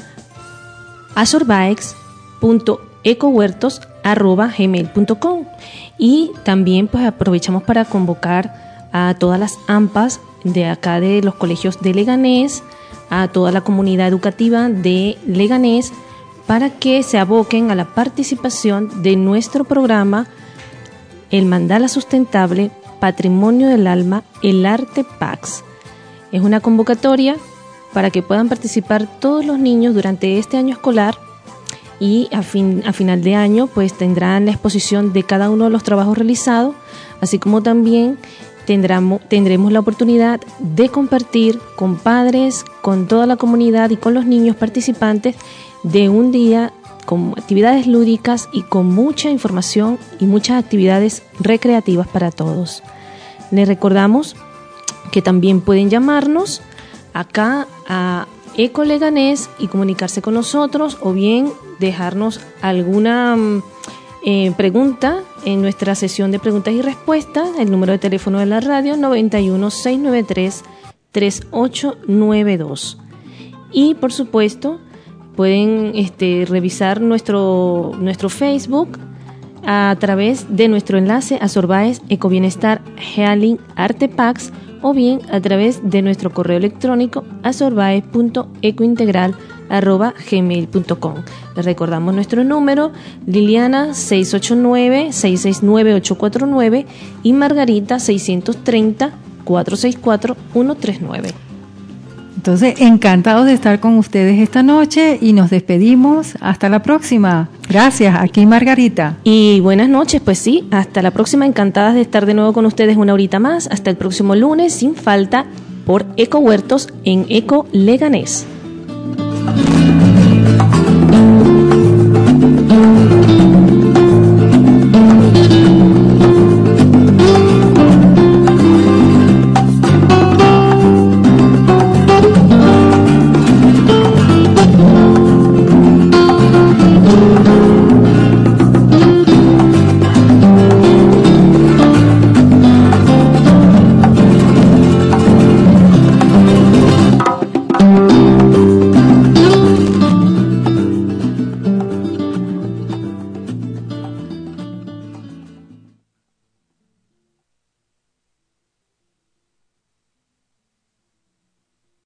azorbaex punto ecohuertos arroba gmail punto com, y también pues aprovechamos para convocar a todas las AMPAs de acá de los colegios de Leganés, a toda la comunidad educativa de Leganés, para que se aboquen a la participación de nuestro programa El Mandala Sustentable Patrimonio del Alma, el Arte Pax. Es una convocatoria para que puedan participar todos los niños durante este año escolar, y a, fin, a final de año pues tendrán la exposición de cada uno de los trabajos realizados, así como también tendremos, tendremos la oportunidad de compartir con padres, con toda la comunidad y con los niños participantes de un día con actividades lúdicas y con mucha información y muchas actividades recreativas para todos. Les recordamos que también pueden llamarnos acá a Eco Leganés y comunicarse con nosotros, o bien dejarnos alguna eh, pregunta en nuestra sesión de preguntas y respuestas. El número de teléfono de la radio noventa y uno, seiscientos noventa y tres, treinta y ocho noventa y dos. Y por supuesto pueden este, revisar nuestro, nuestro Facebook a través de nuestro enlace Azorbaes Ecobienestar Healing Arte Pax, o bien a través de nuestro correo electrónico azorbaes punto ecointegral arroba gmail punto com. Les recordamos nuestro número: Liliana seis ocho nueve, seis seis nueve, ocho cuatro nueve y Margarita seiscientos treinta, cuatrocientos sesenta y cuatro, ciento treinta y nueve. Entonces, encantados de estar con ustedes esta noche y nos despedimos. Hasta la próxima. Gracias. Aquí Margarita. Y buenas noches, pues sí, hasta la próxima. Encantadas de estar de nuevo con ustedes una horita más. Hasta el próximo lunes, sin falta, por Ecohuertos en Eco Leganés.